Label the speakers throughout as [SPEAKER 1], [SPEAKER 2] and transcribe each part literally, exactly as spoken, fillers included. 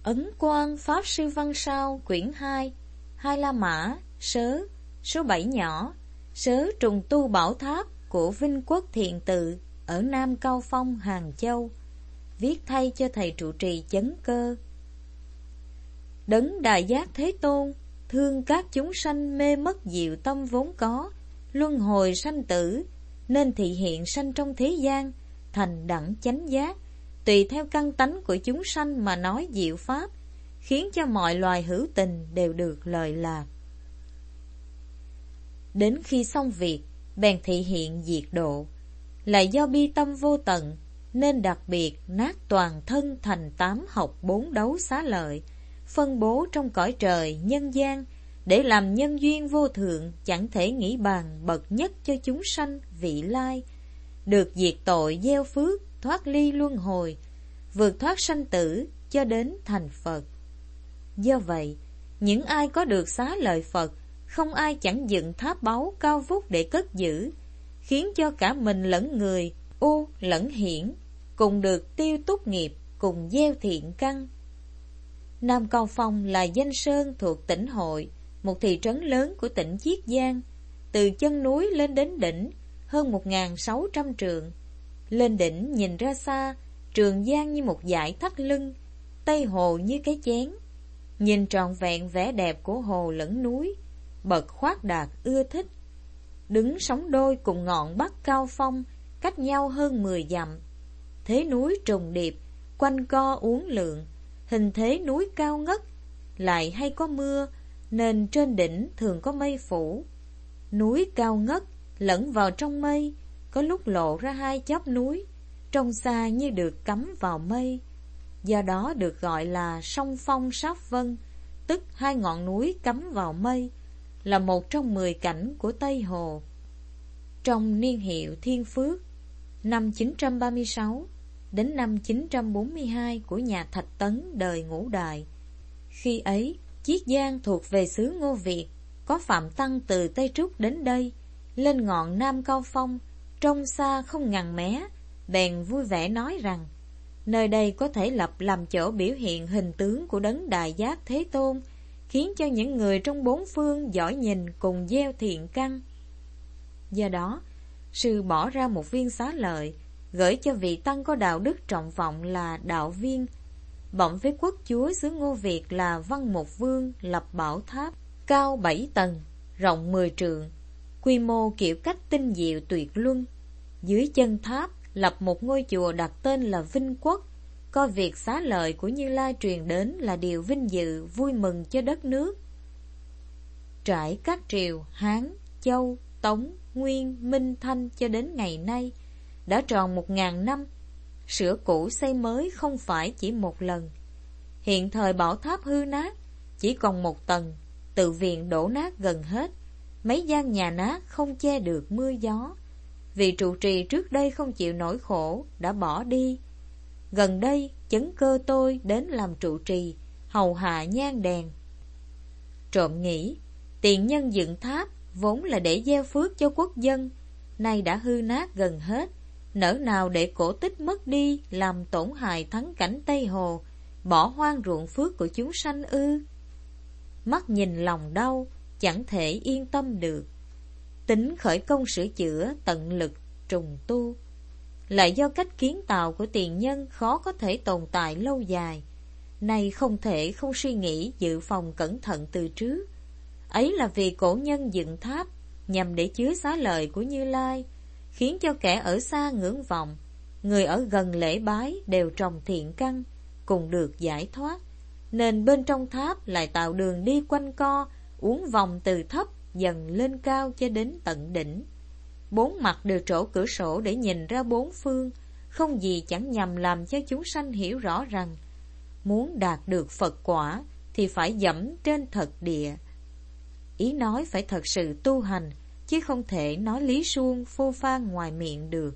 [SPEAKER 1] Ấn Quang Pháp Sư Văn Sao quyển hai, Hai La Mã, sớ, số bảy nhỏ, sớ trùng tu bảo tháp của Vinh Quốc Thiện Tự ở Nam Cao Phong, Hàng Châu, viết thay cho thầy trụ trì Chấn Cơ. Đấng Đại Giác Thế Tôn thương các chúng sanh mê mất diệu tâm vốn có, luân hồi sanh tử, nên thị hiện sanh trong thế gian, thành đẳng chánh giác, tùy theo căn tánh của chúng sanh mà nói diệu pháp, khiến cho mọi loài hữu tình đều được lợi lạc. Đến khi xong việc, bèn thị hiện diệt độ, lại do bi tâm vô tận, nên đặc biệt nát toàn thân thành tám học bốn đấu xá lợi, phân bố trong cõi trời nhân gian, để làm nhân duyên vô thượng, chẳng thể nghĩ bàn bậc nhất cho chúng sanh vị lai, được diệt tội gieo phước, thoát ly luân hồi, vượt thoát sanh tử cho đến thành Phật. Do vậy, những ai có được xá lợi Phật, không ai chẳng dựng tháp báu cao vút để cất giữ, khiến cho cả mình lẫn người, ô lẫn hiển, cùng được tiêu túc nghiệp, cùng gieo thiện căn. Nam Cao Phong là danh sơn thuộc tỉnh Hội, một thị trấn lớn của tỉnh Chiết Giang, từ chân núi lên đến đỉnh hơn một nghìn sáu trăm trượng. Lên đỉnh nhìn ra xa, Trường Giang như một dải thắt lưng, Tây Hồ như cái chén, nhìn trọn vẹn vẻ đẹp của hồ lẫn núi, bậc khoát đạt ưa thích. Đứng sóng đôi cùng ngọn Bắc Cao Phong, cách nhau hơn mười dặm, thế núi trùng điệp, quanh co uốn lượn, hình thế núi cao ngất, lại hay có mưa, nên trên đỉnh thường có mây phủ. Núi cao ngất lẫn vào trong mây, có lúc lộ ra hai chóp núi, trông xa như được cắm vào mây, do đó được gọi là song phong sát vân, tức hai ngọn núi cắm vào mây, là một trong mười cảnh của Tây Hồ. Trong niên hiệu Thiên Phước, năm chín trăm ba mươi sáu đến năm chín trăm bốn mươi hai của nhà Thạch Tấn đời Ngũ Đại, khi ấy Chiết Giang thuộc về xứ Ngô Việt, có Phạm Tăng từ Tây Trúc đến đây, lên ngọn Nam Cao Phong, trông xa không ngằn mé, bèn vui vẻ nói rằng, nơi đây có thể lập làm chỗ biểu hiện hình tướng của Đấng Đại Giác Thế Tôn, khiến cho những người trong bốn phương giỏi nhìn cùng gieo thiện căn. Do đó, sư bỏ ra một viên xá lợi, gửi cho vị tăng có đạo đức trọng vọng là Đạo Viên, bẩm với quốc chúa xứ Ngô Việt là Văn Mục Vương, lập bảo tháp cao bảy tầng, rộng mười trượng, quy mô kiểu cách tinh diệu tuyệt luân. Dưới chân tháp lập một ngôi chùa đặt tên là Vinh Quốc, coi việc xá lợi của Như Lai truyền đến là điều vinh dự vui mừng cho đất nước. Trải các triều Hán, Châu, Tống, Nguyên, Minh, Thanh cho đến ngày nay, đã tròn một ngàn năm, sửa cũ xây mới không phải chỉ một lần. Hiện thời bảo tháp hư nát, chỉ còn một tầng, tự viện đổ nát gần hết, mấy gian nhà nát không che được mưa gió. Vị trụ trì trước đây không chịu nổi khổ, đã bỏ đi. Gần đây, Chấn Cơ tôi đến làm trụ trì, hầu hạ nhang đèn. Trộm nghĩ, tiền nhân dựng tháp vốn là để gieo phước cho quốc dân, nay đã hư nát gần hết, nỡ nào để cổ tích mất đi, làm tổn hại thắng cảnh Tây Hồ, bỏ hoang ruộng phước của chúng sanh ư? Mắt nhìn lòng đau, chẳng thể yên tâm được. Tính khởi công sửa chữa, tận lực trùng tu, lại do cách kiến tạo của tiền nhân khó có thể tồn tại lâu dài, nay không thể không suy nghĩ dự phòng cẩn thận từ trước. Ấy là vì cổ nhân dựng tháp nhằm để chứa xá lợi của Như Lai, khiến cho kẻ ở xa ngưỡng vọng, người ở gần lễ bái đều trồng thiện căn, cùng được giải thoát. Nên bên trong tháp lại tạo đường đi quanh co, uốn vòng từ thấp dần lên cao cho đến tận đỉnh. Bốn mặt đều trổ cửa sổ để nhìn ra bốn phương, không gì chẳng nhằm làm cho chúng sanh hiểu rõ rằng, muốn đạt được Phật quả thì phải dẫm trên thật địa. Ý nói phải thật sự tu hành, chứ không thể nói lý suông phô pha ngoài miệng được.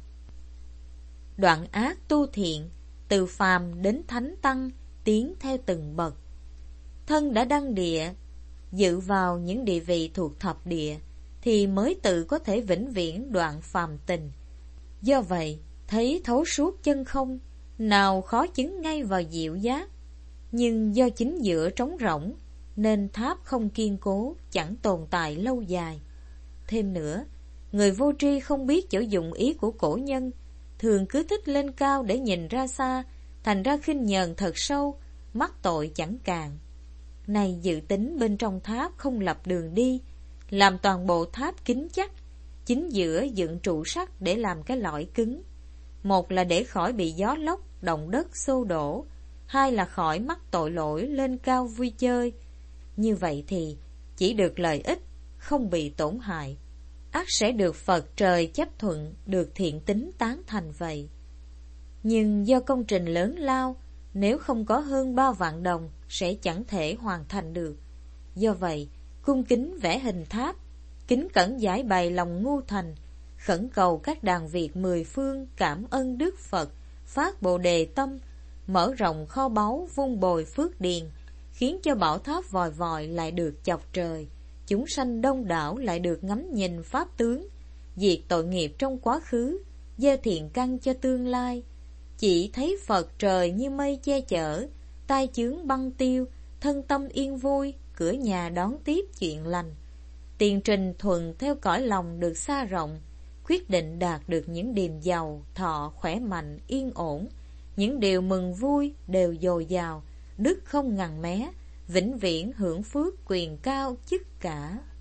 [SPEAKER 1] Đoạn ác tu thiện, từ phàm đến thánh tăng, tiến theo từng bậc. Thân đã đăng địa, dự vào những địa vị thuộc thập địa, thì mới tự có thể vĩnh viễn đoạn phàm tình. Do vậy, thấy thấu suốt chân không, nào khó chứng ngay vào diệu giác. Nhưng do chính giữa trống rỗng nên tháp không kiên cố, chẳng tồn tại lâu dài. Thêm nữa, người vô tri không biết chỗ dụng ý của cổ nhân, thường cứ thích lên cao để nhìn ra xa, thành ra khinh nhờn thật sâu, mắc tội chẳng càng. Này dự tính bên trong tháp không lập đường đi, làm toàn bộ tháp kín chắc, chính giữa dựng trụ sắt để làm cái lõi cứng. Một là để khỏi bị gió lốc, động đất xô đổ, hai là khỏi mắc tội lỗi lên cao vui chơi. Như vậy thì chỉ được lợi ích, không bị tổn hại. Ắt sẽ được Phật trời chấp thuận, được thiện tính tán thành vậy. Nhưng do công trình lớn lao, nếu không có hơn ba vạn đồng sẽ chẳng thể hoàn thành được. Do vậy, cung kính vẽ hình tháp, kính cẩn giải bày lòng ngu thành, khẩn cầu các đàn Việt mười phương cảm ơn Đức Phật, phát Bồ Đề tâm, mở rộng kho báu vun bồi phước điền, khiến cho bảo tháp vòi vòi lại được chọc trời, chúng sanh đông đảo lại được ngắm nhìn pháp tướng, diệt tội nghiệp trong quá khứ, gieo thiện căn cho tương lai. Chỉ thấy Phật trời như mây che chở, tai chướng băng tiêu, thân tâm yên vui, cửa nhà đón tiếp chuyện lành. Tiền trình thuần theo cõi lòng được xa rộng, quyết định đạt được những điềm giàu, thọ khỏe mạnh, yên ổn, những điều mừng vui đều dồi dào, đức không ngằn mé, vĩnh viễn hưởng phước quyền cao chức cả.